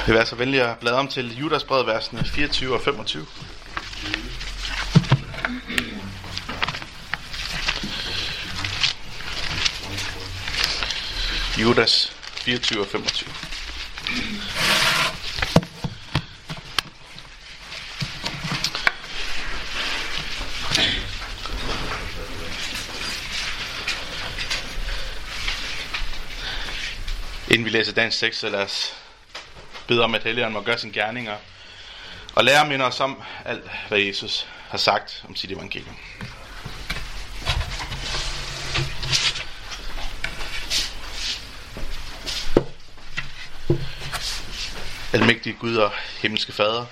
vil være så venlig at bladre om til Judasbrevet, versene 24 og 25. Judas 24 og 25. Inden vi læser dagens tekst, så lad os bede om, at Helligånden må gøre sine gerninger og lære minde os om alt, hvad Jesus har sagt om sit evangelium. Almægtige Gud og himmelske Fader,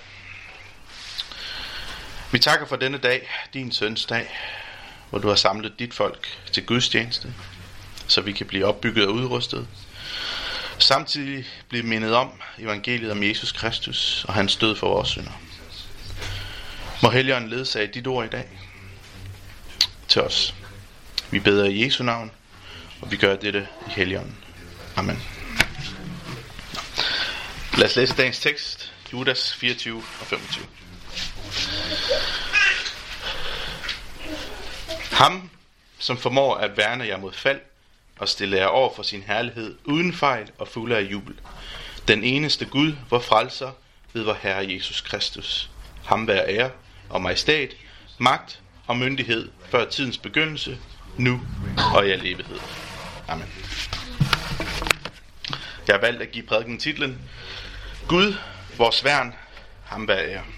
vi takker for denne dag, din søns dag, hvor du har samlet dit folk til Guds tjeneste, så vi kan blive opbygget og udrustet. Samtidig blive mindet om evangeliet om Jesus Kristus og hans død for vores synder. Må Helligånden ledsage dit ord i dag til os. Vi beder i Jesu navn, og vi gør dette i Helligånden. Amen. Lad os læse dagens tekst, Judas 24 og 25. Ham, som formår at værne jer mod fald og stille jer over for sin herlighed uden fejl og fulde af jubel. Den eneste Gud, vor frelser, ved vor Herre Jesus Kristus. Ham være ære og majestæt, magt og myndighed før tidens begyndelse, nu og i al evighed. Amen. Jeg har valgt at give prædiken titlen Gud, vores værn, ham være ære.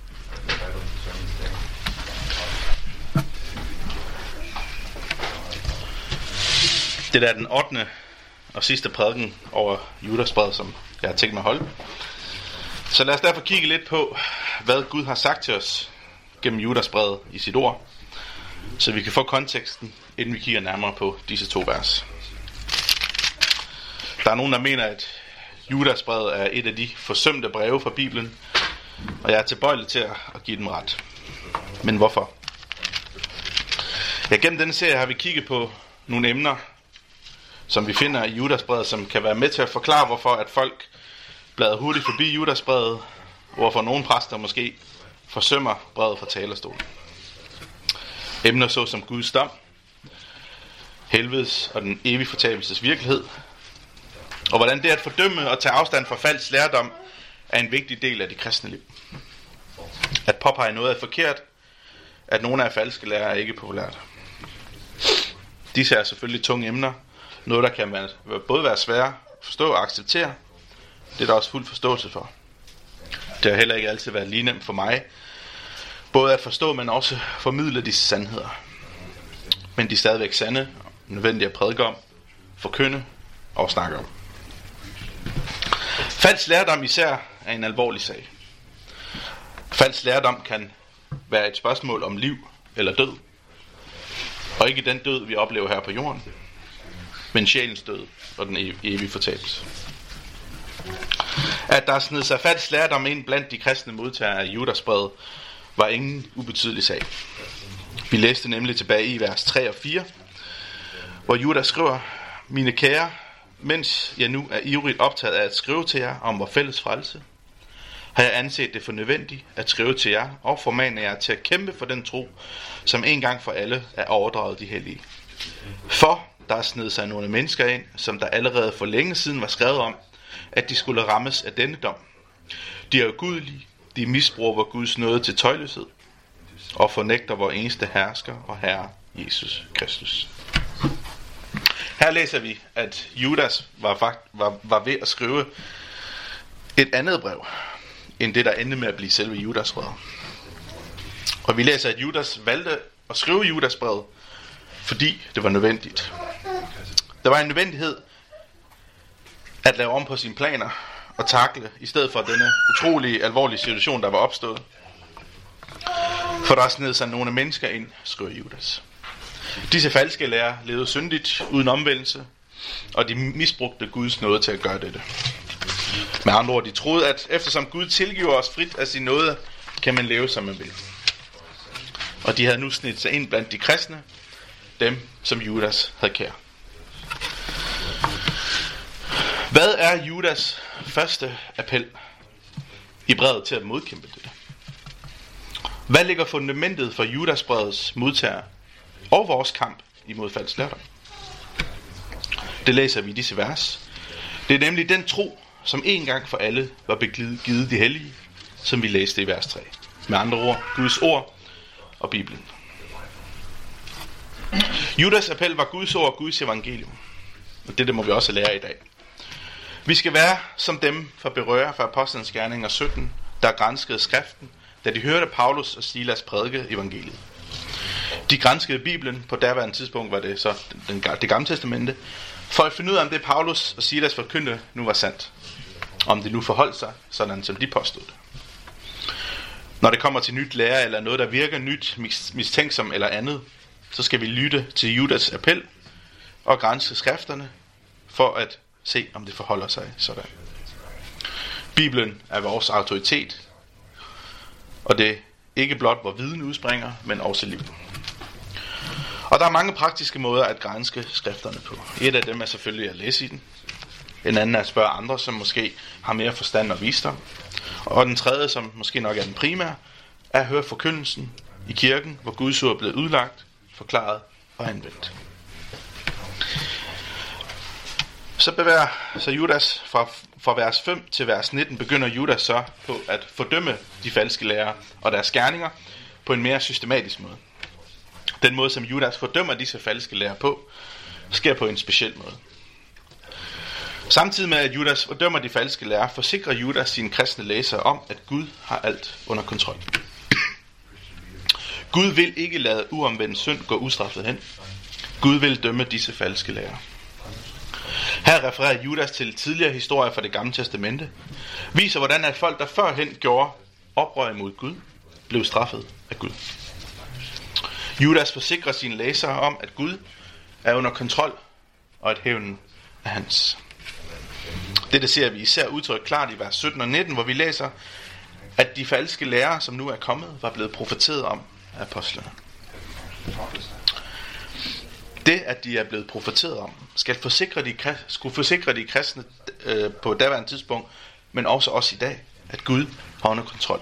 Det er den 8. og sidste prædiken over Judasbrevet, som jeg har tænkt mig at holde. Så lad os derfor kigge lidt på, hvad Gud har sagt til os gennem Judasbrevet i sit ord, så vi kan få konteksten, inden vi kigger nærmere på disse 2 vers. Der er nogen, der mener, at Judasbrevet er et af de forsømte breve fra Bibelen, og jeg er tilbøjelig til at give dem ret. Men hvorfor? Ja, gennem denne serie har vi kigget på nogle emner, som vi finder i Judasbrevet, som kan være med til at forklare, hvorfor at folk bladrer hurtigt forbi Judasbrevet, hvorfor nogle præster måske forsømmer brevet fra talerstolen. Emner så som Guds dom, helvedes og den evige fortabelses virkelighed, og hvordan det at fordømme og tage afstand fra falsk lærdom er en vigtig del af det kristne liv. At påpege noget er forkert, at nogle af falske lærer er ikke populært. Disse er selvfølgelig tunge emner, noget der kan både være svære at forstå og acceptere. Det er der også fuld forståelse for. Det har heller ikke altid været lige nemt for mig, både at forstå, men også formidle disse sandheder. Men de er stadigvæk sande, nødvendige at prædike om, forkynde og snakke om. Falsk lærdom især er en alvorlig sag. Falsk lærdom kan være et spørgsmål om liv eller død. Og ikke den død, vi oplever her på jorden, men sjælens død og den evige fortabelse. At der sned sig falsk lærdom ind blandt de kristne modtagere af Judasbrevet, var ingen ubetydelig sag. Vi læste nemlig tilbage i vers 3 og 4, hvor Judas skriver: Mine kære, mens jeg nu er ivrigt optaget af at skrive til jer om vor fælles frelse, har jeg anset det for nødvendigt at skrive til jer og formane jer til at kæmpe for den tro, som en gang for alle er overdraget de hellige. For der sned sig nogle mennesker ind, som der allerede for længe siden var skrevet om, at de skulle rammes af denne dom. De er ugudelige, de misbruger vor Guds nåde til tøjløshed, og fornægter vor eneste hersker og herre, Jesus Kristus. Her læser vi, at Judas var ved at skrive et andet brev, end det der endte med at blive selve Judasbrevet. Og vi læser, at Judas valgte at skrive Judasbrevet, fordi det var nødvendigt. Der var en nødvendighed at lave om på sine planer og takle, i stedet for denne utrolig alvorlige situation, der var opstået. For der sned sig nogle mennesker ind, skriver Judas. Disse falske lærere levede syndigt uden omvendelse, og de misbrugte Guds nåde til at gøre dette. Med andre ord, de troede, at eftersom Gud tilgiver os frit af sin nåde, kan man leve som man vil. Og de havde nu snedt sig ind blandt de kristne, dem som Judas havde kær. Hvad er Judas første appel i brevet til at modkæmpe det. Hvad ligger fundamentet for Judasbrevets modtager og vores kamp imod falsk lærdom? Det læser vi i disse vers. Det er nemlig den tro, som en gang for alle var givet de hellige, som vi læste i vers 3. Med andre ord, Guds ord og Bibelen. Judas appel var Guds ord og Guds evangelium. Og det må vi også lære i dag. Vi skal være som dem fra Berøre fra Apostlenes Gerninger 17, der granskede skriften, da de hørte Paulus og Silas prædike evangeliet. De granskede Bibelen, på daværende tidspunkt var det så det gamle testamente, for at finde ud af, om det Paulus og Silas forkyndte nu var sandt. Om det nu forholdt sig, sådan som de påstod det. Når det kommer til nyt lære, eller noget, der virker nyt, mistænksom eller andet, så skal vi lytte til Judas appel og granske skrifterne, for at se, om det forholder sig sådan. Bibelen er vores autoritet, og det er ikke blot, hvor viden udspringer, men også liv. Og der er mange praktiske måder at granske skrifterne på. Et af dem er selvfølgelig at læse i den. En anden er at spørge andre, som måske har mere forstand og visdom. Og den tredje, som måske nok er den primære, er at høre forkyndelsen i kirken, hvor Guds ord er blevet udlagt, forklaret og anvendt. Så bevæger sig Judas fra vers 5 til vers 19, begynder Judas så på at fordømme de falske lærere og deres gerninger på en mere systematisk måde. Den måde, som Judas fordømmer disse falske lærere på, sker på en speciel måde. Samtidig med at Judas fordømmer de falske lærere, forsikrer Judas sine kristne læsere om, at Gud har alt under kontrol. Gud vil ikke lade uomvendt synd gå ustraffet hen. Gud vil dømme disse falske lærere. Her refererer Judas til tidligere historier fra det gamle testamente, viser hvordan at folk, der førhen gjorde oprør imod Gud, blev straffet af Gud. Judas forsikrer sine læsere om, at Gud er under kontrol, og at hævnen er hans. Dette ser vi især udtrykt klart i vers 17 og 19, hvor vi læser, at de falske lærere, som nu er kommet, var blevet profeteret om af apostlene. Det, at de er blevet profeteret om, skulle forsikre de kristne på daværende tidspunkt, men også os i dag, at Gud har under kontrol.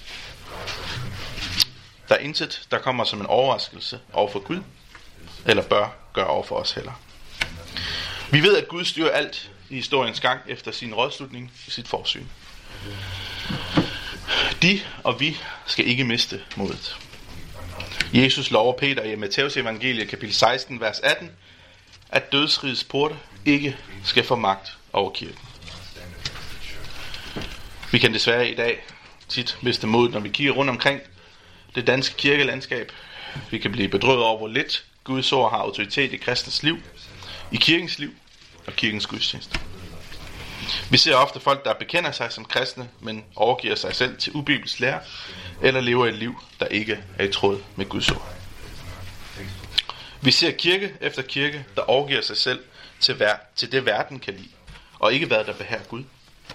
Der er intet, der kommer som en overraskelse over for Gud, eller bør gøre over for os heller. Vi ved, at Gud styrer alt i historiens gang efter sin rådslutning i sit forsyn. De og vi skal ikke miste modet. Jesus lover Peter i Matthæus evangeliet kapitel 16, vers 18, at dødsrigets porte ikke skal få magt over kirken. Vi kan desværre i dag tit miste modet, når vi kigger rundt omkring det danske kirkelandskab. Vi kan blive bedrøvet over, hvor lidt Guds ord har autoritet i kristens liv, i kirkens liv og kirkens gudstjeneste. Vi ser ofte folk, der bekender sig som kristne, men overgiver sig selv til ubibelsk lære, eller lever et liv, der ikke er i tråd med Guds ord. Vi ser kirke efter kirke, der overgiver sig selv til det verden kan lide, og ikke hvad der behager Gud.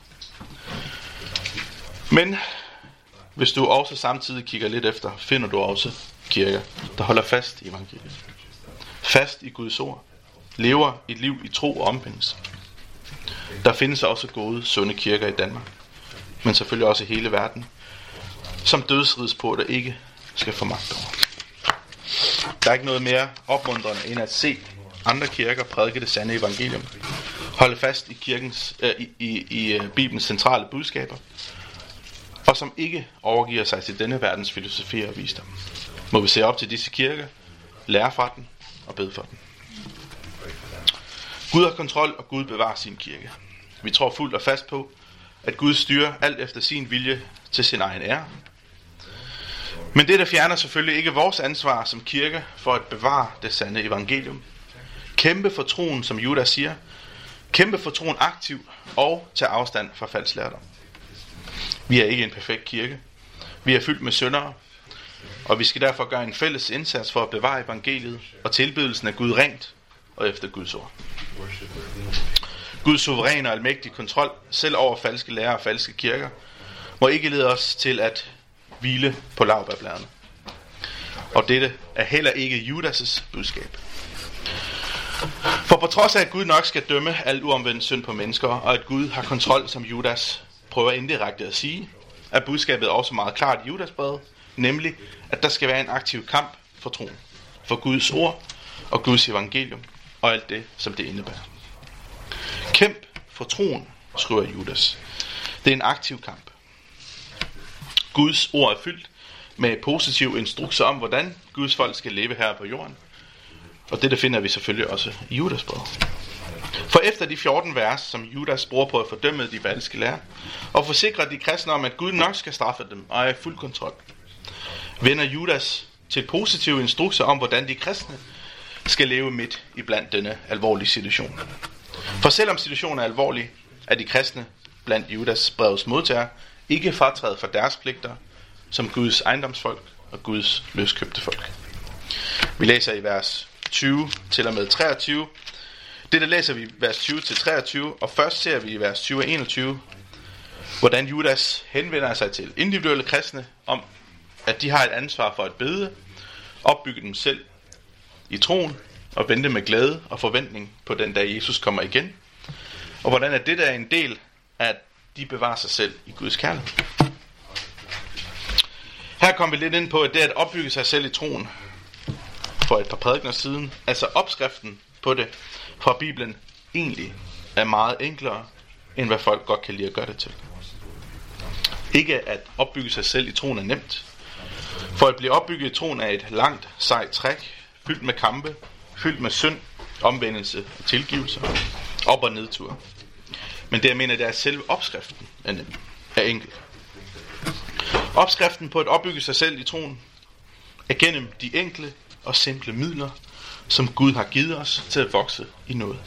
Men hvis du også samtidig kigger lidt efter, finder du også kirker, der holder fast i evangeliet. Fast i Guds ord. Lever et liv i tro og omvendelse. Der findes også gode, sunde kirker i Danmark, men selvfølgelig også i hele verden, som dødsrigets porte ikke skal få magt over. Der er ikke noget mere opmuntrende end at se andre kirker prædike det sande evangelium, holde fast i i Bibelens centrale budskaber, og som ikke overgiver sig til denne verdens filosofi og visdom. Må vi se op til disse kirker, lære fra den og bede for den. Gud har kontrol, og Gud bevarer sin kirke. Vi tror fuldt og fast på, at Gud styrer alt efter sin vilje til sin egen ære. Men det der fjerner selvfølgelig ikke vores ansvar som kirke for at bevare det sande evangelium. Kæmpe for troen, som Judas siger. Kæmpe for troen aktivt og tage afstand fra falsk lærdom. Vi er ikke en perfekt kirke. Vi er fyldt med syndere, og vi skal derfor gøre en fælles indsats for at bevare evangeliet og tilbedelsen af Gud rent og efter Guds ord. Guds suveræne og almægtige kontrol, selv over falske lærere og falske kirker, må ikke lede os til at hvile på laurbærbladene. Og dette er heller ikke Judas' budskab. For på trods af, at Gud nok skal dømme alt uomvendt synd på mennesker, og at Gud har kontrol, som Judas prøver indirekte at sige, er budskabet også meget klart i Judasbrevet, nemlig at der skal være en aktiv kamp for troen, for Guds ord og Guds evangelium og alt det, som det indebærer. Kæmp for troen, skriver Judas. Det er en aktiv kamp. Guds ord er fyldt med positive instrukser om, hvordan Guds folk skal leve her på jorden. Og det finder vi selvfølgelig også i Judasbrevet. For efter de 14 vers, som Judas bruger på at fordømme de valske lærer, og forsikre de kristne om, at Gud nok skal straffe dem og er i fuld kontrol, vender Judas til positive instrukser om, hvordan de kristne skal leve midt i blandt denne alvorlige situation. For selvom situationen er alvorlig, er de kristne blandt Judas brevets modtagere ikke fratrædet fra deres pligter som Guds ejendomsfolk og Guds løskøbte folk. Vi læser i vers 20 til og med 23. Det der læser vi i vers 20 til 23, og først ser vi i vers 20 og 21, hvordan Judas henvender sig til individuelle kristne om, at de har et ansvar for at bede, opbygge dem selv i troen og vente med glæde og forventning på den dag Jesus kommer igen. Og hvordan at det er en del af, at de bevarer sig selv i Guds kærlighed. Her kommer vi lidt ind på, at det at opbygge sig selv i troen for et par prædikener siden, altså opskriften på det fra Bibelen, egentlig er meget enklere, end hvad folk godt kan lide at gøre det til. Ikke at opbygge sig selv i troen er nemt. For at blive opbygget i troen er et langt, sejt træk, fyldt med kampe, fyldt med synd, omvendelse og tilgivelse, op- og nedtur. Men det jeg mener, det er selve opskriften er enkel. Opskriften på at opbygge sig selv i troen er gennem de enkle og simple midler, som Gud har givet os til at vokse i noget.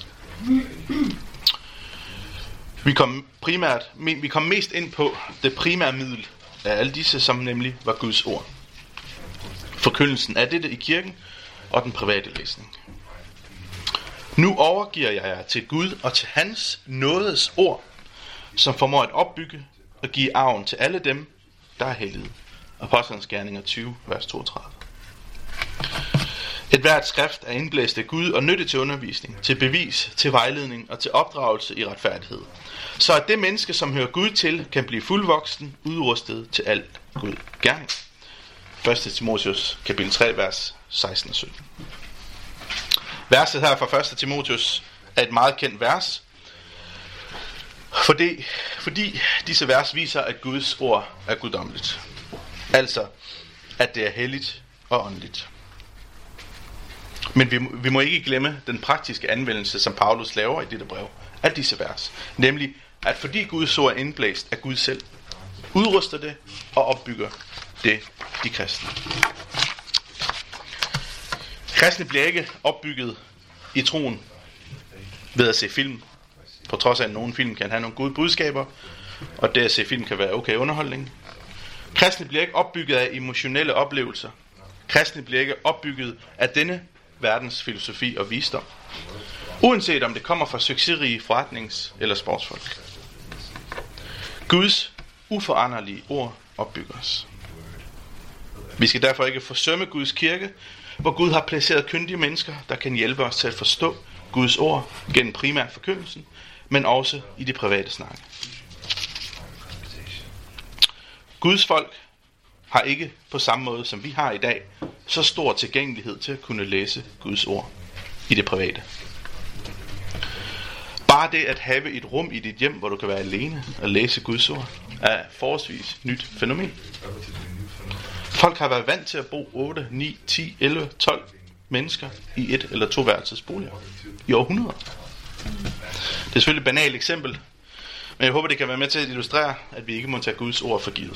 Vi kom mest ind på det primære middel af alle disse, som nemlig var Guds ord. Forkyndelsen af dette i kirken og den private læsning. Nu overgiver jeg jer til Gud og til hans nådes ord, som formår at opbygge og give arven til alle dem, der er hellige. Apostlenes Gerninger 20, vers 32. Et hvert skrift er indblæst af Gud og nyttigt til undervisning, til bevis, til vejledning og til opdragelse i retfærdighed. Så at det menneske, som hører Gud til, kan blive fuldvoksen, udrustet til alt Gud gerning. 1. Timotheus kapitel 3, vers 16 og 17. Verset her fra 1. Timotheus er et meget kendt vers, fordi disse vers viser, at Guds ord er guddommeligt. Altså, at det er helligt og åndeligt. Men vi må ikke glemme den praktiske anvendelse, som Paulus laver i dette brev af disse vers. Nemlig, at fordi Guds ord er indblæst af Gud selv, udruster det og opbygger det de kristne. Kristne bliver ikke opbygget i troen ved at se film, på trods af at nogle film kan have nogle gode budskaber, og det at se film kan være okay underholdning. Kristne bliver ikke opbygget af emotionelle oplevelser. Kristne bliver ikke opbygget af denne verdens filosofi og visdom, uanset om det kommer fra succesrige forretnings- eller sportsfolk. Guds uforanderlige ord opbygger os. Vi skal derfor ikke forsømme Guds kirke, hvor Gud har placeret kyndige mennesker, der kan hjælpe os til at forstå Guds ord gennem primært forkyndelsen, men også i det private snakke. Guds folk har ikke på samme måde, som vi har i dag, så stor tilgængelighed til at kunne læse Guds ord i det private. Bare det at have et rum i dit hjem, hvor du kan være alene og læse Guds ord, er forholdsvis nyt fænomen. Folk har været vant til at bo 8, 9, 10, 11, 12 mennesker i et eller to værelses boliger i århundreder. Det er selvfølgelig et banalt eksempel, men jeg håber, det kan være med til at illustrere, at vi ikke må tage Guds ord for givet.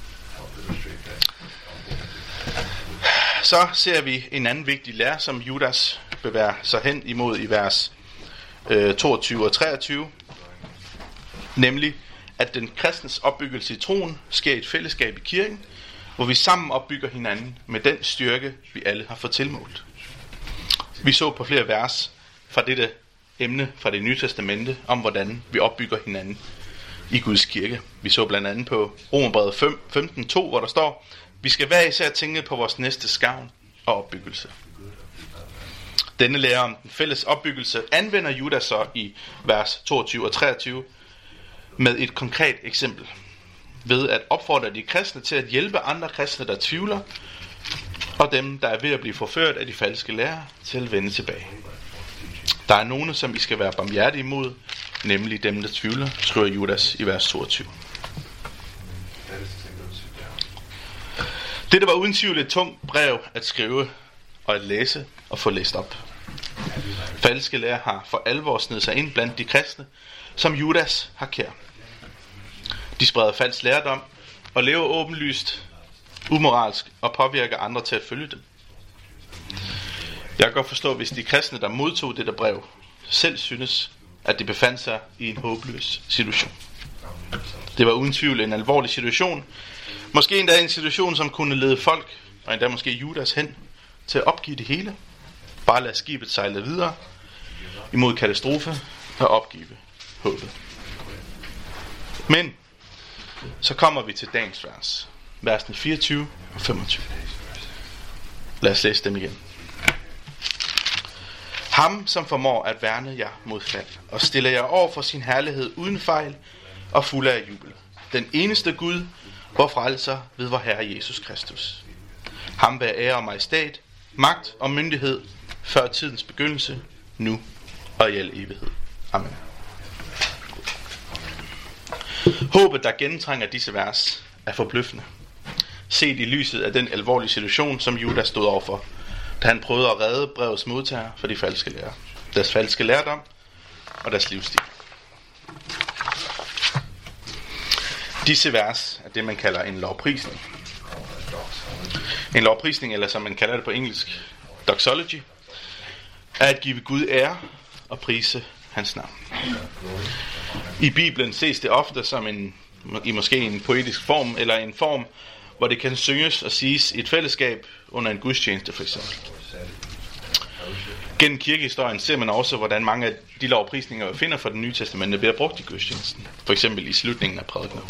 Så ser vi en anden vigtig lære, som Judas bevæger sig hen imod i vers 22 og 23, nemlig at den kristnes opbyggelse i troen sker i et fællesskab i kirken, hvor vi sammen opbygger hinanden med den styrke, vi alle har fået tilmålt. Vi så på flere vers fra dette emne fra det nye testamente, om hvordan vi opbygger hinanden i Guds kirke. Vi så blandt andet på Romerbrevet 15:2, hvor der står, vi skal hver især tænke på vores næste gavn og opbyggelse. Denne lære om den fælles opbyggelse anvender Judas så i vers 22 og 23 med et konkret eksempel. ved at opfordre de kristne til at hjælpe andre kristne, der tvivler, og dem, der er ved at blive forført af de falske lærere, til at vende tilbage. Der er nogle, som I skal være barmhjertige imod, nemlig dem, der tvivler, skriver Judas i vers 22. Dette var uden tvivl et tungt brev at skrive og at læse og få læst op. Falske lærer har for alvor snedet sig ind blandt de kristne, som Judas har kær. De spreder falsk lærdom og lever åbenlyst, umoralsk og påvirker andre til at følge dem. Jeg kan godt forstå, hvis de kristne, der modtog dette brev, selv synes, at de befandt sig i en håbløs situation. Det var uden tvivl en alvorlig situation. Måske endda en situation, som kunne lede folk, og endda måske Judas hen, til at opgive det hele. Bare lade skibet sejle videre imod katastrofe og opgive håbet. Men så kommer vi til dagens vers. Versene 24 og 25. Lad os læse dem igen. Ham, som formår at værne jer mod fald, og stiller jer over for sin herlighed uden fejl og fuld af jubel. Den eneste Gud, vor frelser ved vor Herre Jesus Kristus. Ham være ære og majestæt, magt og myndighed, før tidens begyndelse, nu og i al evighed. Amen. Håbet, der gennemtrænger disse vers, er forbløffende. Set i lyset af den alvorlige situation, som Judas stod overfor, da han prøvede at redde brevets modtager for de falske lærere, deres falske lærdom og deres livsstil. Disse vers er det, man kalder en lovprisning. En lovprisning, eller som man kalder det på engelsk, doxology, er at give Gud ære og prise hans navn. I Bibelen ses det ofte som måske en poetisk form, eller en form, hvor det kan synges og siges i et fællesskab under en gudstjeneste for eksempel. Gennem kirkehistorien ser man også, hvordan mange af de lovprisninger, vi finder fra det nye testamente, bliver brugt i gudstjenesten. For eksempel i slutningen af prædikener.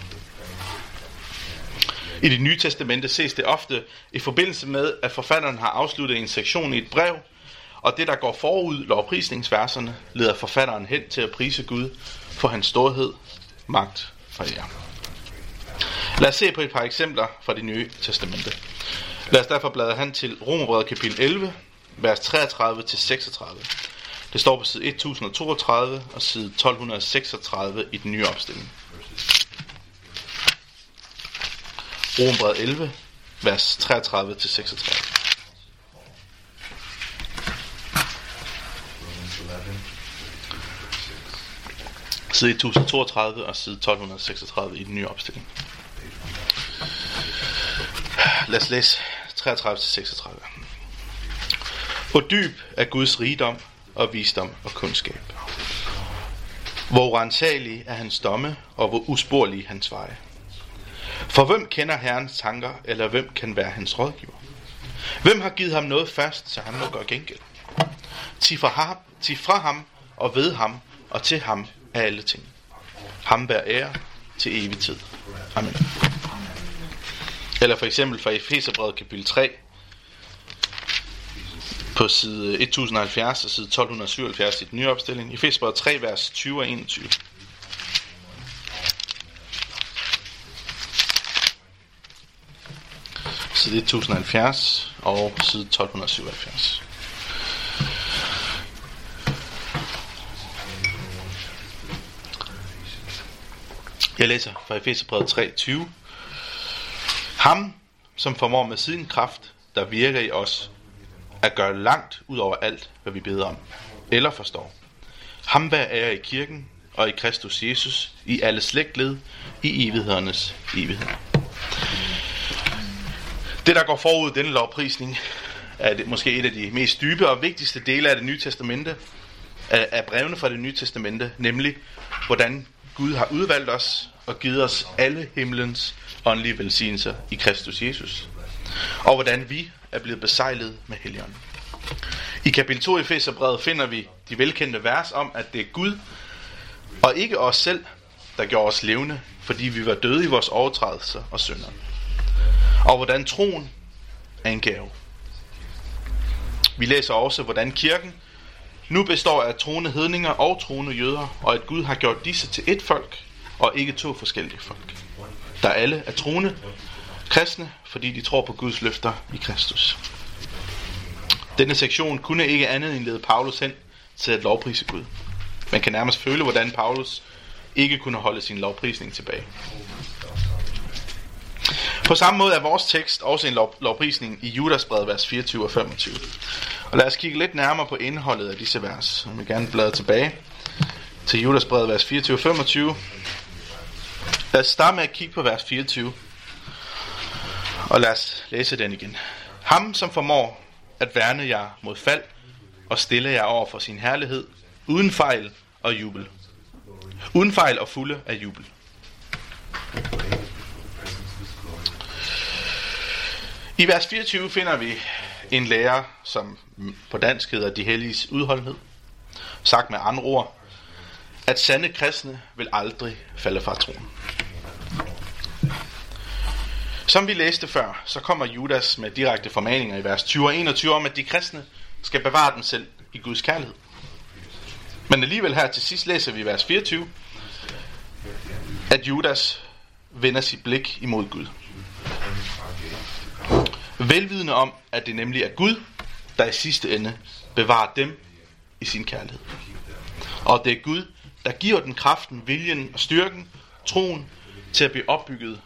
I det nye testamente ses det ofte i forbindelse med, at forfatteren har afsluttet en sektion i et brev, og det, der går forud lovprisningsverserne, leder forfatteren hen til at prise Gud for hans storhed, magt og ære. Lad os se på et par eksempler fra det nye testamente. Lad os derfor bladre hen til Romerbrevet kapitel 11, vers 33-36. Det står på side 1032 og side 1236 i den nye opstilling. Romerbrevet 11, vers 33-36. Side 1032 og side 1236 i den nye opstilling. Lad os læse 33-36. Hvor dyb er Guds rigdom og visdom og kundskab. Hvor uransagelige er hans domme, og hvor usporlige hans veje. For hvem kender Herrens tanker, eller hvem kan være hans rådgiver? Hvem har givet ham noget først, så han må gøre gengæld? Ti fra ham og ved ham og til ham er alle ting. Ham bær ære til evig tid. Amen. Eller for eksempel fra Efeserbrevet kapitel 3 på side 1070 og side 1277 i den nye opstilling. Efeserbrevet 3, vers 20 og 21. Side 1070 og side 1277. Jeg læser fra Efeserbrevet 3:20. Ham, som formår med sin kraft, der virker i os, at gøre langt ud over alt, hvad vi beder om eller forstår. Ham være ære i kirken og i Kristus Jesus, i alle slægtled, i evighedernes evighed. Det, der går forud denne lovprisning, er det måske et af de mest dybe og vigtigste dele af det nye testamente, af brevene fra det nye testamente, nemlig hvordan Gud har udvalgt os og givet os alle himlens åndelige velsignelser i Kristus Jesus, og hvordan vi er blevet besejlet med Helligånden. I kapitel 2 i Efeserbrevet finder vi de velkendte vers om, at det er Gud og ikke os selv, der gjorde os levende, fordi vi var døde i vores overtrædelser og synder. Og hvordan troen er en gave. Vi læser også, hvordan kirken nu består af troende hedninger og troende jøder, og at Gud har gjort disse til et folk, og ikke to forskellige folk, der alle er troende kristne, fordi de tror på Guds løfter i Kristus. Denne sektion kunne ikke andet end lede Paulus hen til at lovprise Gud. Man kan nærmest føle, hvordan Paulus ikke kunne holde sin lovprisning tilbage. På samme måde er vores tekst også en lovprisning i Judasbrevet, vers 24 og 25. Og lad os kigge lidt nærmere på indholdet af disse vers. Jeg vil gerne bladre tilbage til Judasbrevet, vers 24 og 25. Lad os starte med at kigge på vers 24. Og lad os læse den igen. Ham, som formår at værne jer mod fald og stille jer over for sin herlighed, uden fejl og jubel. Uden fejl og fulde af jubel. I vers 24 finder vi en lære, som på dansk hedder de helliges udholdenhed. Sagt med andre ord, at sande kristne vil aldrig falde fra troen. Som vi læste før, så kommer Judas med direkte formaninger i vers 20 og 21 om, at de kristne skal bevare dem selv i Guds kærlighed. Men alligevel her til sidst læser vi i vers 24, at Judas vender sit blik imod Gud. Velvidende om, at det nemlig er Gud, der i sidste ende bevarer dem i sin kærlighed. Og det er Gud, der giver den kraften, viljen og styrken, troen til at blive opbygget.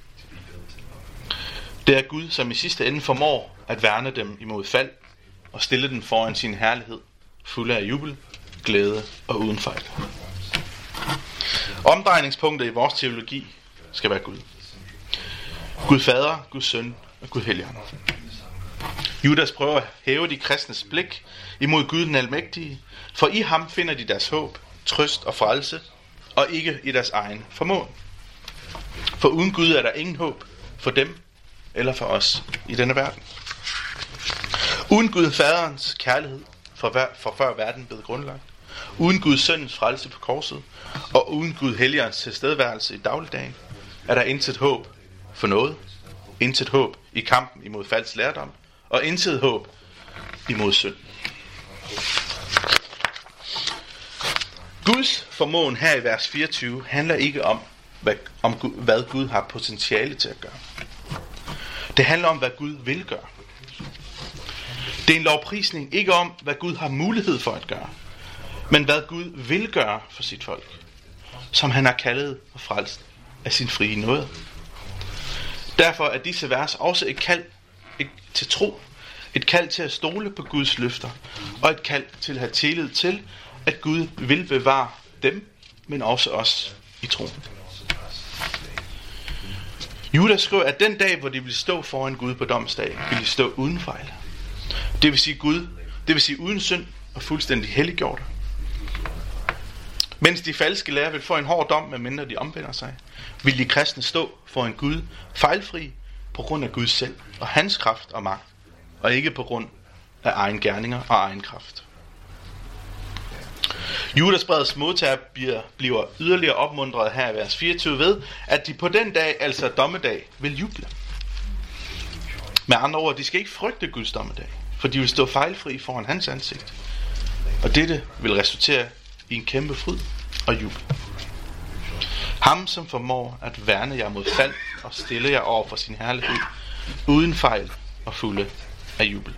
Det er Gud, som i sidste ende formår at værne dem imod fald og stille dem foran sin herlighed, fulde af jubel, glæde og uden fejl. Omdrejningspunktet i vores teologi skal være Gud. Gud Fader, Guds Søn og Gud Helligånd. Judas prøver at hæve de kristnes blik imod Gud den Almægtige, for i ham finder de deres håb, trøst og frelse, og ikke i deres egen formåen. For uden Gud er der ingen håb for dem eller for os i denne verden. Uden Gud Faderens kærlighed for før verden blev grundlagt, uden Guds Søns frelse på korset, og uden Gud Helligåndens tilstedeværelse i dagligdagen, er der intet håb for noget, intet håb i kampen imod falsk lærdom, og intet håb imod synd. Guds formåen her i vers 24 handler ikke om, hvad Gud har potentiale til at gøre. Det handler om, hvad Gud vil gøre. Det er en lovprisning ikke om, hvad Gud har mulighed for at gøre, men hvad Gud vil gøre for sit folk, som han har kaldet og frelst af sin frie nåde. Derfor er disse vers også et kald til tro, et kald til at stole på Guds løfter, og et kald til at have tillid til, at Gud vil bevare dem, men også os i troen. Judas skriver, at den dag, hvor de vil stå foran Gud på domsdag, vil de stå uden fejl. Det vil sige Gud, det vil sige uden synd og fuldstændig helliggjort. Mens de falske lærer vil få en hård dom, medmindre de omvender sig, vil de kristne stå foran Gud fejlfri på grund af Gud selv og hans kraft og magt, og ikke på grund af egen gerninger og egen kraft. Judasbrevets modtager bliver yderligere opmuntret her i vers 24 ved, at de på den dag, altså dommedag, vil juble. Med andre ord, de skal ikke frygte Guds dommedag, for de vil stå fejlfri foran hans ansigt. Og dette vil resultere i en kæmpe fryd og jubel. Ham, som formår at værne jer mod fald og stille jer over for sin herlighed, uden fejl og fulde af jubel.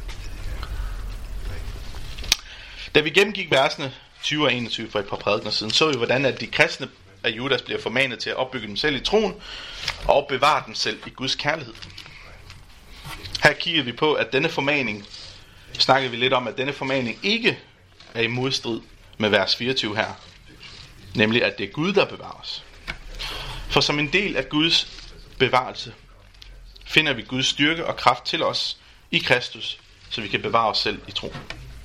Da vi gennemgik versene 20 og 21 for et par prædikener siden, så vi, hvordan at de kristne af Judas bliver formanet til at opbygge dem selv i troen og bevare dem selv i Guds kærlighed. Her kigger vi på, at denne formaning, snakkede vi lidt om, at denne formaning ikke er i modstrid med vers 24 her. Nemlig, at det er Gud, der bevarer os. For som en del af Guds bevarelse, finder vi Guds styrke og kraft til os i Kristus, så vi kan bevare os selv i troen.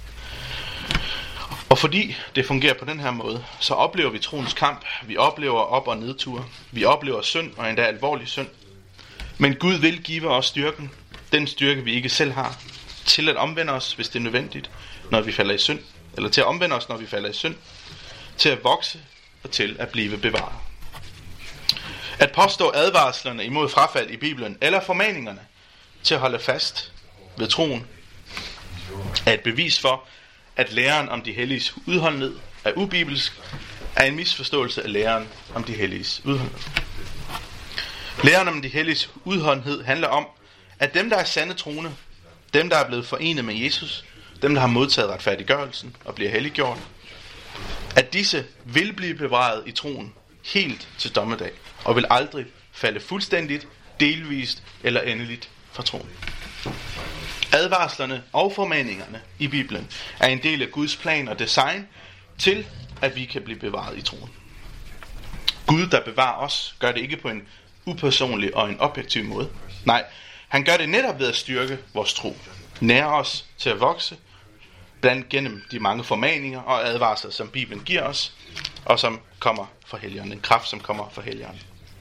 Og fordi det fungerer på den her måde, så oplever vi troens kamp, vi oplever op- og nedture, vi oplever synd og endda alvorlig synd. Men Gud vil give os styrken, den styrke vi ikke selv har, til at omvende os, hvis det er nødvendigt, når vi falder i synd, eller til at omvende os, når vi falder i synd, til at vokse og til at blive bevaret. At påstå advarslerne imod frafald i Bibelen, eller formaningerne til at holde fast ved troen, er et bevis for, at læren om de helliges udholdenhed er ubibelsk, er en misforståelse af læren om de helliges udholdenhed. Læren om de helliges udholdenhed handler om, at dem, der er sande troende, dem, der er blevet forenet med Jesus, dem, der har modtaget retfærdiggørelsen og bliver helliggjort, at disse vil blive bevaret i troen helt til dommedag, og vil aldrig falde fuldstændigt, delvist eller endeligt fra troen. Advarslerne og formaningerne i Bibelen er en del af Guds plan og design til, at vi kan blive bevaret i troen. Gud, der bevarer os, gør det ikke på en upersonlig og en objektiv måde. Nej, han gør det netop ved at styrke vores tro, nære os til at vokse, blandt gennem de mange formaninger og advarsler, som Bibelen giver os, og som kommer fra Helligånden. En kraft, som kommer fra Helligånden.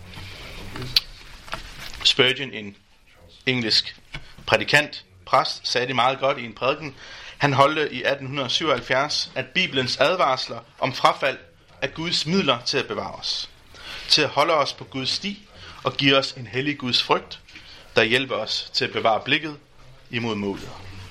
Spurgeon, en engelsk prædikant, præst, sagde det meget godt i en prædiken. Han holdte i 1877, at Bibelens advarsler om frafald er Guds midler til at bevare os, til at holde os på Guds sti og give os en hellig Guds frygt, der hjælper os til at bevare blikket imod målet.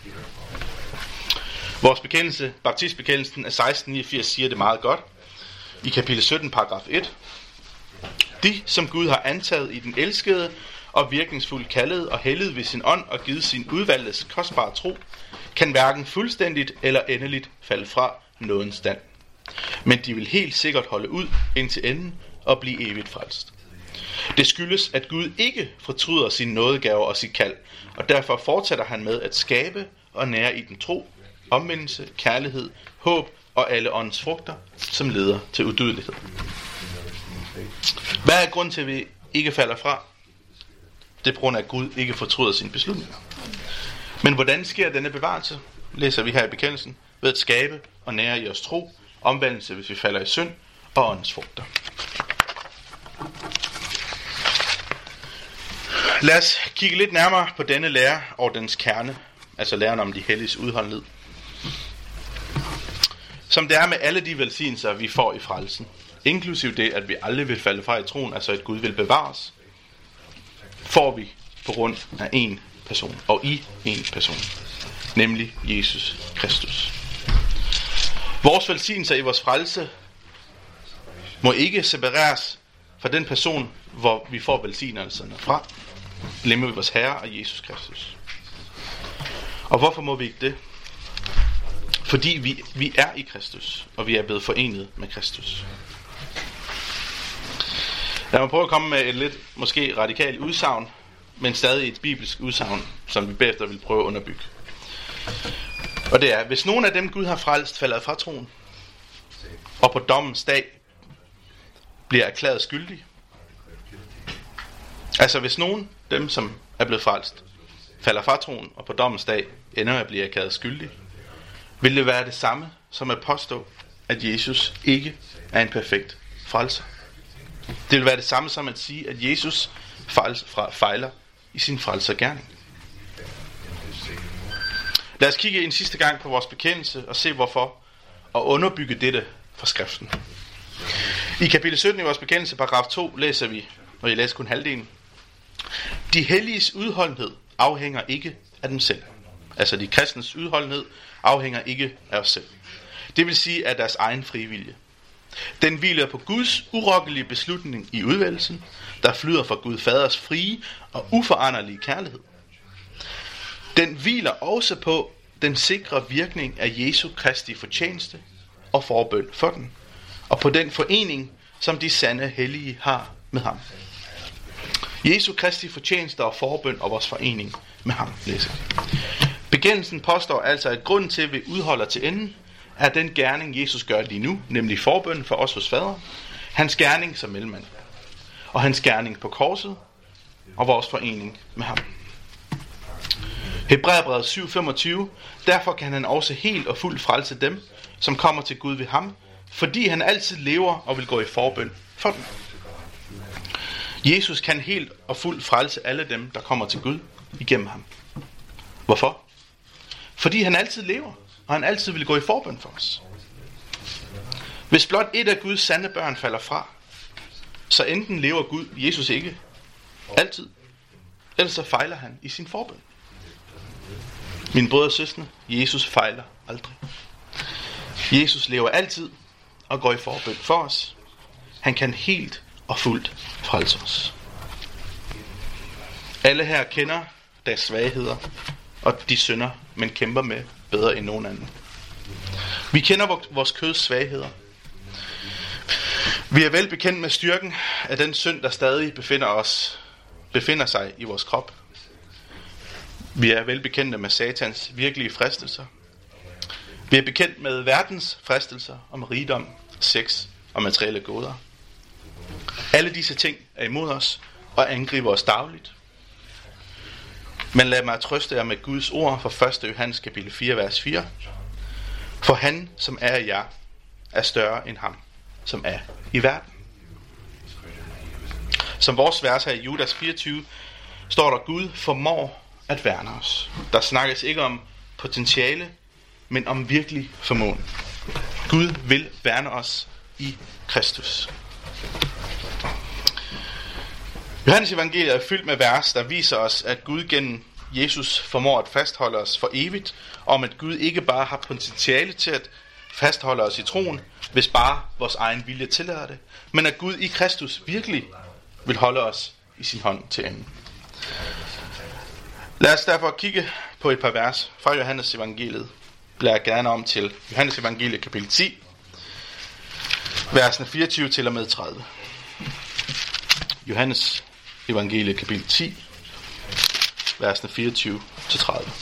Vores bekendelse, baptistbekendelsen af 1689, siger det meget godt. I kapitel 17, paragraf 1. De, som Gud har antaget i den elskede og virkningsfuldt kaldet og helliget ved sin ånd og givet sin udvalgtes kostbare tro, kan hverken fuldstændigt eller endeligt falde fra nådens stand. Men de vil helt sikkert holde ud indtil enden og blive evigt frelst. Det skyldes, at Gud ikke fortryder sine nådegaver og sit kald, og derfor fortsætter han med at skabe og nære i den tro, omvendelse, kærlighed, håb og alle åndens frugter, som leder til udødelighed. Hvad er grunden til, at vi ikke falder fra? Det er på grund af, at Gud ikke fortryder sine beslutninger. Men hvordan sker denne bevarelse? Læser vi her i bekendelsen. Ved at skabe og nære i os tro, omvendelse, hvis vi falder i synd, og åndens frugter. Lad os kigge lidt nærmere på denne lære og dens kerne, altså læren om de helliges udholdenhed. Som det er med alle de velsignelser, vi får i frelsen, inklusiv det, at vi aldrig vil falde fra i troen, altså at Gud vil bevare os, får vi på grund af en person, og i en person, nemlig Jesus Kristus. Vores velsignelser i vores frelse må ikke separeres fra den person, hvor vi får velsignelserne fra, nemlig vores Herre og Jesus Kristus. Og hvorfor må vi ikke det? Fordi vi er i Kristus, og vi er blevet forenet med Kristus. Lad mig prøve at komme med et lidt måske radikalt udsagn, men stadig et bibelsk udsagn, som vi bagefter vil prøve at underbygge. Og det er, hvis nogen af dem Gud har frelst falder fra troen, og på dommens dag bliver erklæret skyldig. Altså hvis nogen, dem som er blevet frelst, falder fra troen, og på dommens dag ender med at blive erklæret skyldig, vil det være det samme som at påstå, at Jesus ikke er en perfekt frelser. Det vil være det samme som at sige, at Jesus fejler i sin frelsergerning. Lad os kigge en sidste gang på vores bekendelse og se hvorfor, og underbygge dette fra skriften. I kapitel 17 i vores bekendelse, paragraf 2, læser vi, og jeg læser kun halvdelen. De helliges udholdenhed afhænger ikke af dem selv. Altså de kristnes udholdenhed afhænger ikke af os selv. Det vil sige af deres egen frivillige. Den hviler på Guds urokkelige beslutning i udvælgelsen, der flyder fra Gud Faders frie og uforanderlige kærlighed. Den hviler også på den sikre virkning af Jesu Kristi fortjeneste og forbøn for den, og på den forening, som de sande hellige har med ham. Jesu Kristi fortjeneste og forbøn og vores forening med ham, læser. Bekendelsen påstår altså, at grunden til, at vi udholder til enden, er den gerning, Jesus gør lige nu, nemlig forbøn for os hos Fader, hans gerning som mellemmand, og hans gerning på korset, og vores forening med ham. Hebræerbrevet 7:25, derfor kan han også helt og fuldt frelse dem, som kommer til Gud ved ham, fordi han altid lever og vil gå i forbøn for dem. Jesus kan helt og fuldt frelse alle dem, der kommer til Gud igennem ham. Hvorfor? Fordi han altid lever, og han altid vil gå i forbøn for os. Hvis blot et af Guds sande børn falder fra, så enten lever Gud, Jesus ikke, altid, eller så fejler han i sin forbøn. Mine brødre og søstre, Jesus fejler aldrig. Jesus lever altid, og går i forbøn for os. Han kan helt og fuldt frelse os. Alle her kender deres svagheder og de synder, man kæmper med bedre end nogen anden. Vi kender vores køds svagheder. Vi er vel bekendt med styrken af den synd, der stadig befinder sig i vores krop. Vi er vel bekendte med Satans virkelige fristelser. Vi er bekendt med verdens fristelser om rigdom, sex og materielle goder. Alle disse ting er imod os og angriber os dagligt. Men lad mig trøste jer med Guds ord fra 1. Johannes kapitel 4, vers 4. For han, som er i jer, er større end ham, som er i verden. Som vores vers her i Judas 24, står der, Gud formår at værne os. Der snakkes ikke om potentiale, men om virkelig formåen. Gud vil værne os i Kristus. Johannes evangeliet er fyldt med vers, der viser os, at Gud gennem Jesus formår at fastholde os for evigt, om at Gud ikke bare har potentiale til at fastholde os i troen, hvis bare vores egen vilje tillader det, men at Gud i Kristus virkelig vil holde os i sin hånd til enden. Lad os derfor kigge på et par vers fra Johannes evangeliet. Blærer gerne om til Johannes evangeliet kapitel 10, versene 24 til og med 30. Johannes evangeliet kapitel 10, versene 24 til 30.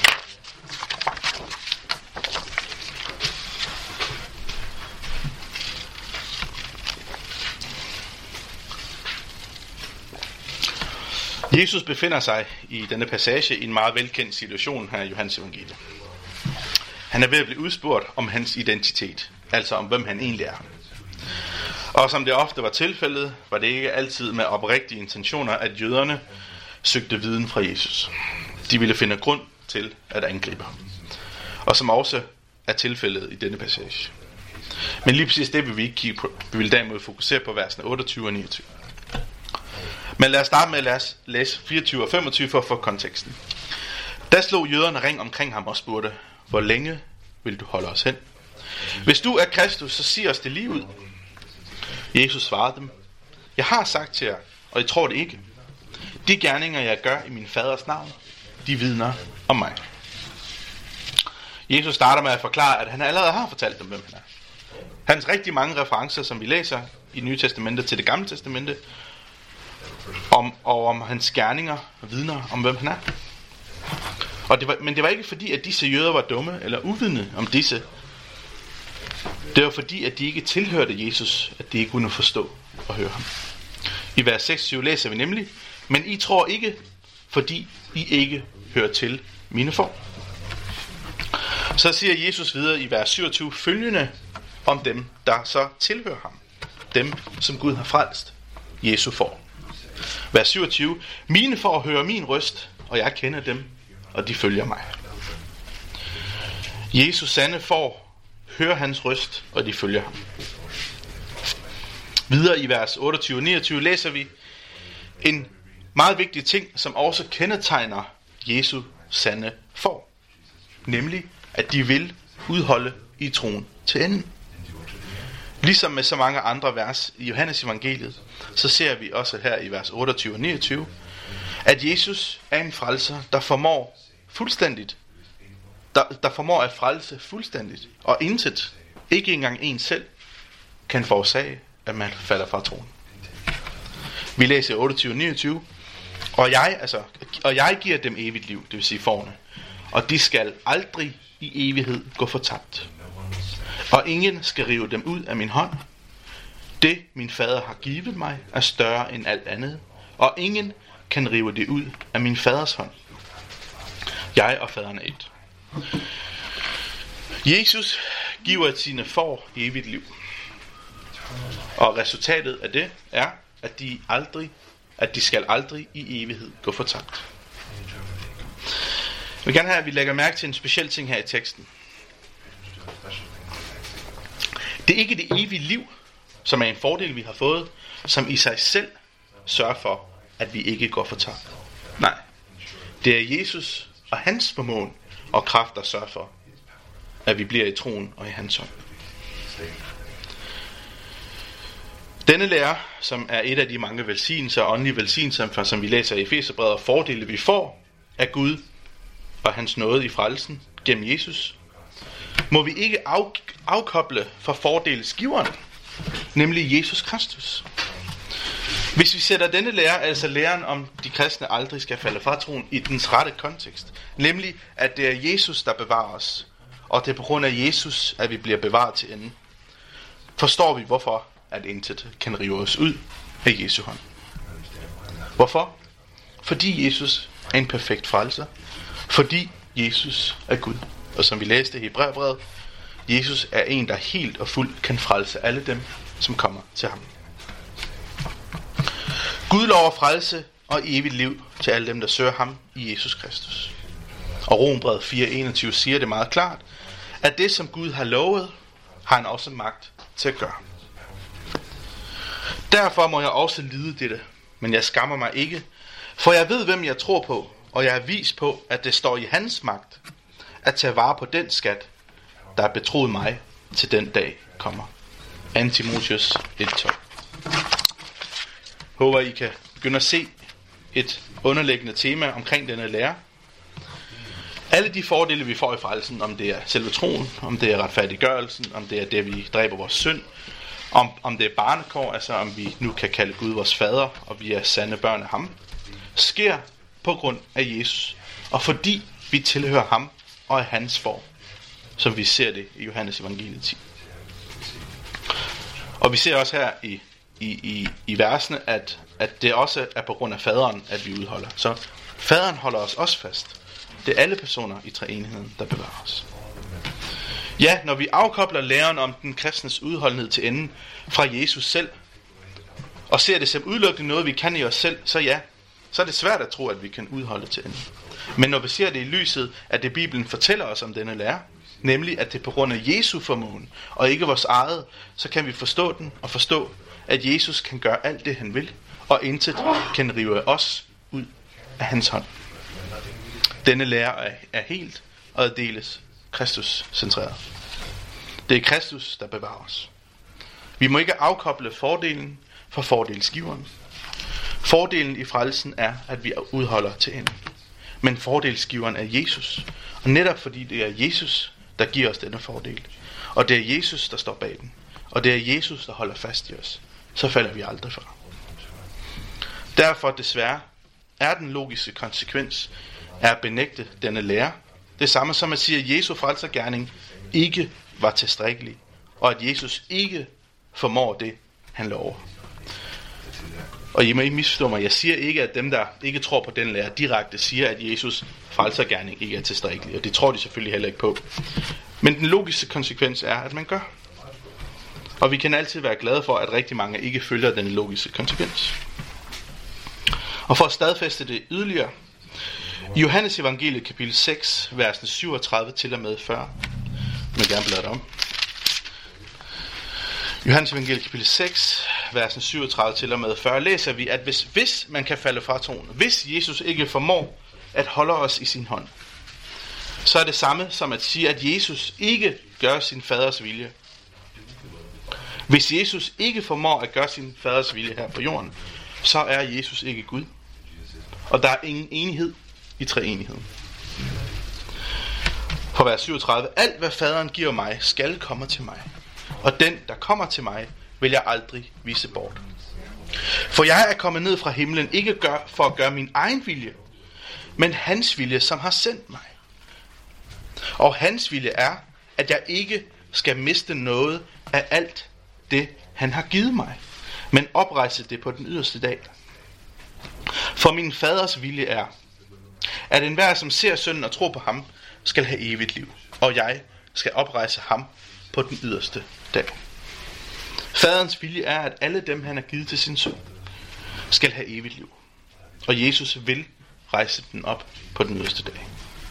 Jesus befinder sig i denne passage i en meget velkendt situation her i Johannes evangeliet. Han er ved at blive udspurgt om hans identitet, altså om hvem han egentlig er. Og som det ofte var tilfældet, var det ikke altid med oprigtige intentioner, at jøderne søgte viden fra Jesus. De ville finde grund til at angribe ham. Og som også er tilfældet i denne passage. Men lige præcis det vil vi ikke kigge på. Vi vil derimod fokusere på versene 28 og 29. Men lad os starte med at læse 24 og 25 for at få konteksten. Da slog jøderne ring omkring ham og spurgte, hvor længe vil du holde os hen? Hvis du er Kristus, så sig os det lige ud. Jesus svarede dem, jeg har sagt til jer, og I tror det ikke. De gerninger, jeg gør i min faders navn, de vidner om mig. Jesus starter med at forklare, at han allerede har fortalt dem, hvem han er. Hans rigtig mange referencer, som vi læser i Nye Testamente til det Gamle Testamente, om hans gerninger og vidner om, hvem han er. Men det var ikke fordi, at disse jøder var dumme eller uvidende om disse. Det var fordi, at de ikke tilhørte Jesus, at de ikke kunne forstå og høre ham. I vers 6-7 læser vi nemlig, men I tror ikke, fordi I ikke hører til mine får. Så siger Jesus videre i vers 27 følgende om dem, der så tilhører ham. Dem, som Gud har frelst. Jesu får. Vers 27. Mine får hører min røst, og jeg kender dem, og de følger mig. Jesus sande får hører hans røst, og de følger ham. Videre i vers 28 og 29 læser vi en meget vigtig ting, som også kendetegner Jesu sande får. Nemlig, at de vil udholde i troen til enden. Ligesom med så mange andre vers i Johannes evangeliet, så ser vi også her i vers 28 og 29, at Jesus er en frelser, der formår fuldstændigt, der formår at frelse fuldstændigt, og intet, ikke engang en selv, kan forårsage, at man falder fra troen. Vi læser 28 og 29, og jeg giver dem evigt liv, det vil sige forne, og de skal aldrig i evighed gå fortabt. Og ingen skal rive dem ud af min hånd. Det, min fader har givet mig, er større end alt andet, og ingen kan rive det ud af min faders hånd. Jeg og faderen er et. Jesus giver sine får evigt liv. Og resultatet af det er, at de skal aldrig i evighed gå fortabt. Jeg vil gerne have, at vi lægger mærke til en speciel ting her i teksten. Det er ikke det evige liv, som er en fordel, vi har fået, som i sig selv sørger for, at vi ikke går fortabt. Nej, det er Jesus og hans formåen og kraft, der sørger for, at vi bliver i troen og i hans hånd. Denne lære, som er et af de mange velsignelser og åndelige velsignelser, som vi læser i Efeserbrevet, og fordele vi får af Gud og hans nåde i frelsen gennem Jesus, må vi ikke afkoble fra fordelsgiveren, nemlig Jesus Kristus. Hvis vi sætter denne lære, altså læren om de kristne aldrig skal falde fra troen, i dens rette kontekst, nemlig at det er Jesus, der bevarer os, og det er på grund af Jesus, at vi bliver bevaret til enden, forstår vi, hvorfor at intet kan rive os ud af Jesu hånd. Hvorfor? Fordi Jesus er en perfekt frelser. Fordi Jesus er Gud. Og som vi læste i Hebræerbrevet, Jesus er en, der helt og fuldt kan frelse alle dem, som kommer til ham. Gud lover frelse og evigt liv til alle dem, der søger ham i Jesus Kristus. Og Romerbrevet 4:21 siger det meget klart, at det, som Gud har lovet, har han også magt til at gøre. Derfor må jeg også lide dette, men jeg skammer mig ikke, for jeg ved, hvem jeg tror på, og jeg er vis på, at det står i hans magt at tage vare på den skat, der er betroet mig, til den dag kommer. 2. Timotheus 1:12. Håber, I kan begynde at se et underliggende tema omkring denne lære. Alle de fordele, vi får i frelsen, om det er selve troen, om det er retfærdiggørelsen, om det er det, vi dræber vores synd, om det er barnekår, altså om vi nu kan kalde Gud vores fader, og vi er sande børn af ham, sker på grund af Jesus, og fordi vi tilhører ham og er hans form, som vi ser det i Johannes evangeliet 10. Og vi ser også her i versene, at det også er på grund af faderen, at vi udholder. Så faderen holder os også fast. Det er alle personer i treenigheden, der bevarer os. Ja, når vi afkobler læren om den kristnes udholdenhed til enden fra Jesus selv, og ser det som udelukkende noget, vi kan i os selv, så er det svært at tro, at vi kan udholde til enden. Men når vi ser det i lyset, at det Bibelen fortæller os om denne lære, nemlig at det er på grund af Jesu formåen, og ikke vores eget, så kan vi forstå den og forstå, at Jesus kan gøre alt det, han vil, og intet kan rive os ud af hans hånd. Denne lære er helt og aldeles Kristus-centreret. Det er Kristus, der bevarer os. Vi må ikke afkoble fordelen fra fordelsgiveren. Fordelen i frelsen er, at vi udholder til enden. Men fordelsgiveren er Jesus. Og netop fordi det er Jesus, der giver os denne fordel, og det er Jesus, der står bag den, og det er Jesus, der holder fast i os, så falder vi aldrig fra. Derfor desværre er den logiske konsekvens at benægte denne lære det samme som at sige, at Jesu frelsergerning ikke var tilstrækkelig, og at Jesus ikke formår det, han lover. Og I må ikke misforstå mig, jeg siger ikke, at dem, der ikke tror på den lære, direkte siger, at Jesus frelsergerning ikke er tilstrækkelig, og det tror de selvfølgelig heller ikke på. Men den logiske konsekvens er, at man gør. Og vi kan altid være glade for, at rigtig mange ikke følger den logiske konsekvens. Og for at stadfæste det yderligere, i Johannes evangeliet kapitel 6, versene 37 til og med 40, jeg vil gerne bladre om. Johannes evangeliet kapitel 6, versen 37 til og med 40, læser vi, at hvis man kan falde fra troen, hvis Jesus ikke formår at holde os i sin hånd, så er det samme som at sige, at Jesus ikke gør sin faders vilje. Hvis Jesus ikke formår at gøre sin faders vilje her på jorden, så er Jesus ikke Gud. Og der er ingen enighed i treenigheden. For vers 37, alt hvad faderen giver mig, skal komme til mig. Og den, der kommer til mig, vil jeg aldrig vise bort. For jeg er kommet ned fra himlen, ikke for at gøre min egen vilje, men hans vilje, som har sendt mig. Og hans vilje er, at jeg ikke skal miste noget af alt det, han har givet mig, men oprejse det på den yderste dag. For min faders vilje er, at enhver, som ser sønnen og tror på ham, skal have evigt liv, og jeg skal oprejse ham på den yderste dag. Faderens vilje er, at alle dem, han har givet til sin søn, skal have evigt liv, og Jesus vil rejse den op på den yderste dag.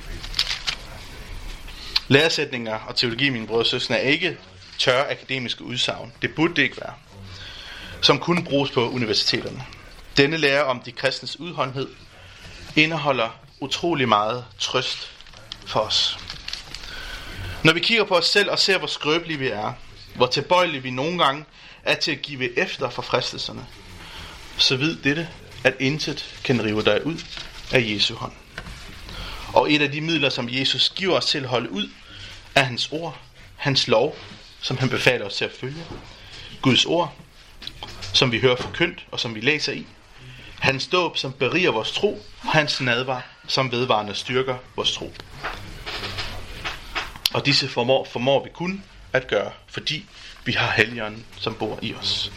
Læresætninger og teologi, mine brødre og søstre, er ikke tørre akademiske udsagn. Det burde det ikke være, som kunne bruges på universiteterne. Denne lære om de kristnes udholdenhed indeholder utrolig meget trøst for os. Når vi kigger på os selv og ser, hvor skrøbelige vi er, hvor tilbøjelige vi nogle gange er til at give efter for fristelserne, så vid dette, at intet kan rive dig ud af Jesu hånd. Og et af de midler, som Jesus giver os til at holde ud, er hans ord, hans lov, som han befaler os til at følge. Guds ord, som vi hører forkyndt og som vi læser i. Hans dåb, som beriger vores tro, og hans nadvar, som vedvarende styrker vores tro. Og disse formår vi kun at gøre, fordi vi har Helligånden, som bor i os.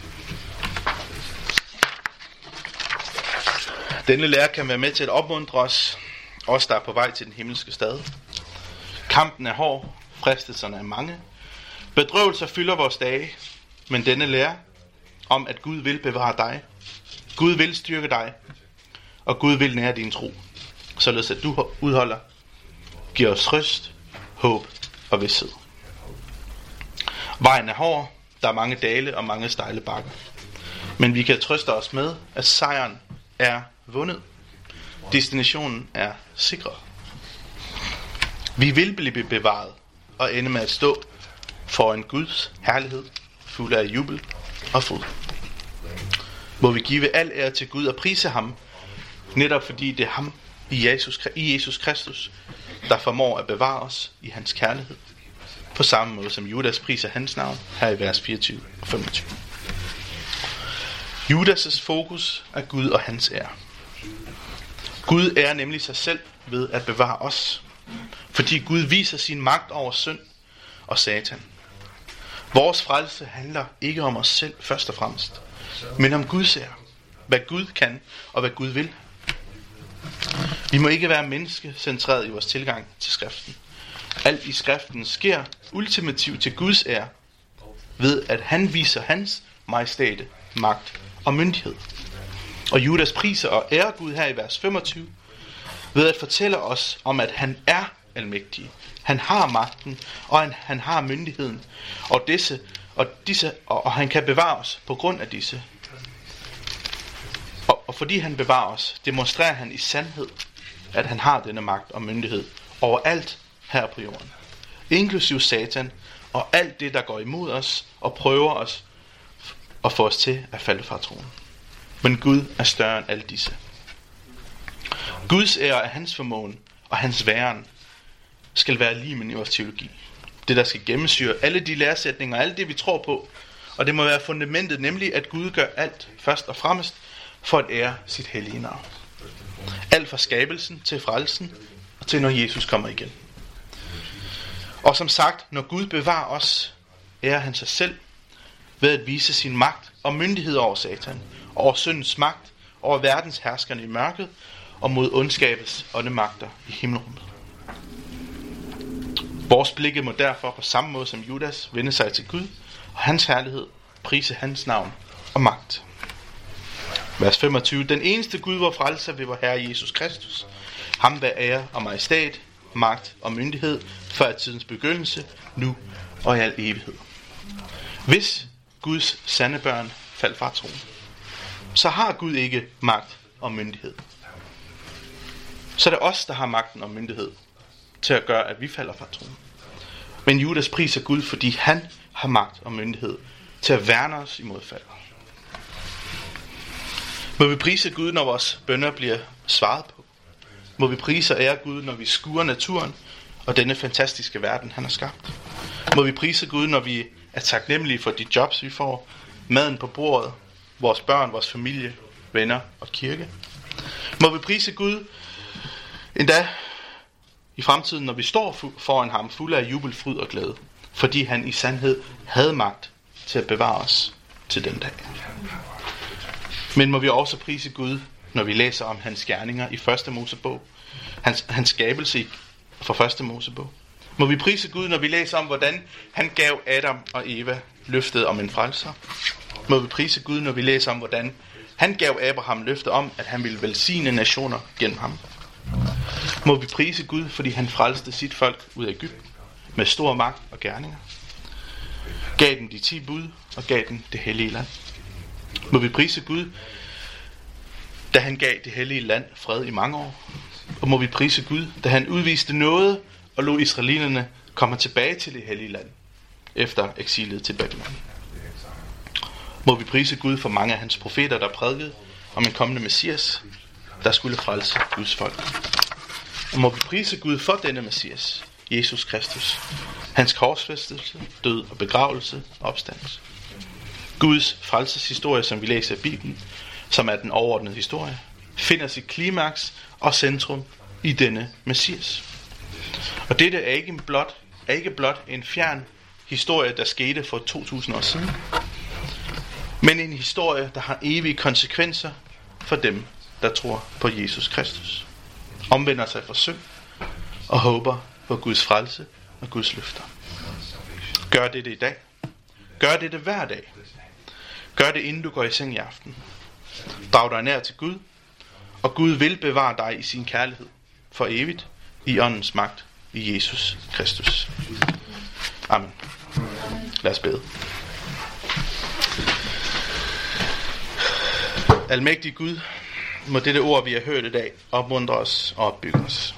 Denne lære kan være med til at opmuntre os der er på vej til den himmelske stad. Kampen er hård, fristelserne er mange. Bedrøvelser fylder vores dage, men denne lære om, at Gud vil bevare dig, Gud vil styrke dig, og Gud vil nære din tro, således at du udholder, giver os trøst, håb og vished. Vejen er hård, der er mange dale og mange stejle bakker, men vi kan trøste os med, at sejren er vundet. Destinationen er sikret. Vi vil blive bevaret og ende med at stå foran Guds herlighed, fuld af jubel og fryd. Må vi give al ære til Gud og prise ham, netop fordi det er ham i Jesus Kristus, der formår at bevare os i hans kærlighed, på samme måde som Judas priser hans navn her i vers 24 og 25. Judas' fokus er Gud og hans ære. Gud ærer nemlig sig selv ved at bevare os, fordi Gud viser sin magt over synd og satan. Vores frelse handler ikke om os selv først og fremmest, men om Guds ære, hvad Gud kan og hvad Gud vil. Vi må ikke være menneskecentreret i vores tilgang til skriften. Alt i skriften sker ultimativt til Guds ære, ved at han viser hans majestæte, magt og myndighed. Og Judas priser og ærer Gud her i vers 25, ved at fortælle os om, at han er almægtig. Han har magten, og han har myndigheden, og han kan bevare os på grund af disse. Og fordi han bevarer os, demonstrerer han i sandhed, at han har denne magt og myndighed overalt her på jorden, inklusiv Satan og alt det, der går imod os og prøver os og får os til at falde fra troen. Men Gud er større end alle disse. Guds ære er hans formåen, og hans væren skal være limen i vores teologi. Det, der skal gennemsyre alle de læresætninger og alt det, vi tror på. Og det må være fundamentet, nemlig at Gud gør alt først og fremmest for at ære sit hellige navn. Alt fra skabelsen til frelsen og til når Jesus kommer igen. Og som sagt, når Gud bevarer os, ærer han sig selv ved at vise sin magt og myndighed over Satan, over syndens magt, over verdens herskerne i mørket og mod ondskabets åndemagter i himmelrummet. Vores blikke må derfor på samme måde som Judas vende sig til Gud og hans herlighed, prise hans navn og magt. Vers 25. Den eneste Gud, vor frelser ved vor Herre Jesus Kristus, ham være ære og majestæt, magt og myndighed, før tidens begyndelse, nu og i al evighed. Hvis Guds sande børn faldt fra troen, så har Gud ikke magt og myndighed. Så er det os, der har magten og myndighed til at gøre, at vi falder fra troen. Men Judas priser Gud, fordi han har magt og myndighed til at værne os imod fald. Må vi prise Gud, når vores bønner bliver svaret på. Må vi prise og ære Gud, når vi skuer naturen og denne fantastiske verden, han har skabt. Må vi prise Gud, når vi er taknemmelige for de jobs, vi får, maden på bordet, vores børn, vores familie, venner og kirke. Må vi prise Gud endda i fremtiden, når vi står foran ham fulde af jubel, fryd og glæde, fordi han i sandhed havde magt til at bevare os til den dag. Men må vi også prise Gud, når vi læser om hans gerninger i 1. Mosebog, hans skabelse fra 1. Mosebog. Må vi prise Gud, når vi læser om, hvordan han gav Adam og Eva løftet om en frelser. Må vi prise Gud, når vi læser om, hvordan han gav Abraham løftet om, at han ville velsigne nationer gennem ham. Må vi prise Gud, fordi han frelste sit folk ud af Egypten med stor magt og gerninger. Gav dem de 10 bud og gav dem det hellige land. Må vi prise Gud, da han gav det hellige land fred i mange år. Og må vi prise Gud, da han udviste noget og lod israelitterne komme tilbage til det hellige land efter eksilet til Babylon. Må vi prise Gud for mange af hans profeter, der prædikede om en kommende Messias, der skulle frelse Guds folk. Og må vi prise Gud for denne Messias, Jesus Kristus, hans korsfæstelse, død og begravelse og opstandelse. Guds frelseshistorie, som vi læser i Bibelen, som er den overordnede historie, finder sit klimaks og centrum i denne Messias. Og dette er ikke blot en fjern historie, der skete for 2000 år siden, men en historie, der har evige konsekvenser for dem, der tror på Jesus Kristus, omvender sig fra synd og håber på Guds frelse og Guds løfter. Gør det i dag. Gør det hver dag. Gør det, inden du går i seng i aften. Drag dig nær til Gud, og Gud vil bevare dig i sin kærlighed for evigt i åndens magt i Jesus Kristus. Amen. Lad os bede. Almægtig Gud, må dette ord, vi har hørt i dag, opmuntre os og opbygge os.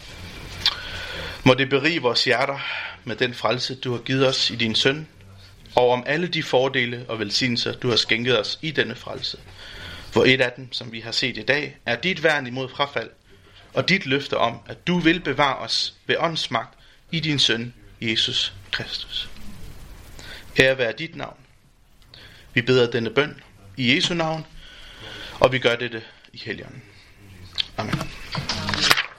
Må det berige vores hjerter med den frelse, du har givet os i din søn, og om alle de fordele og velsignelser, du har skænket os i denne frelse. Hvor et af dem, som vi har set i dag, er dit værn imod frafald, og dit løfte om, at du vil bevare os ved åndsmagt i din søn, Jesus Kristus. Ære være dit navn. Vi beder denne bøn i Jesu navn, og vi gør dette i Helligånden. Amen.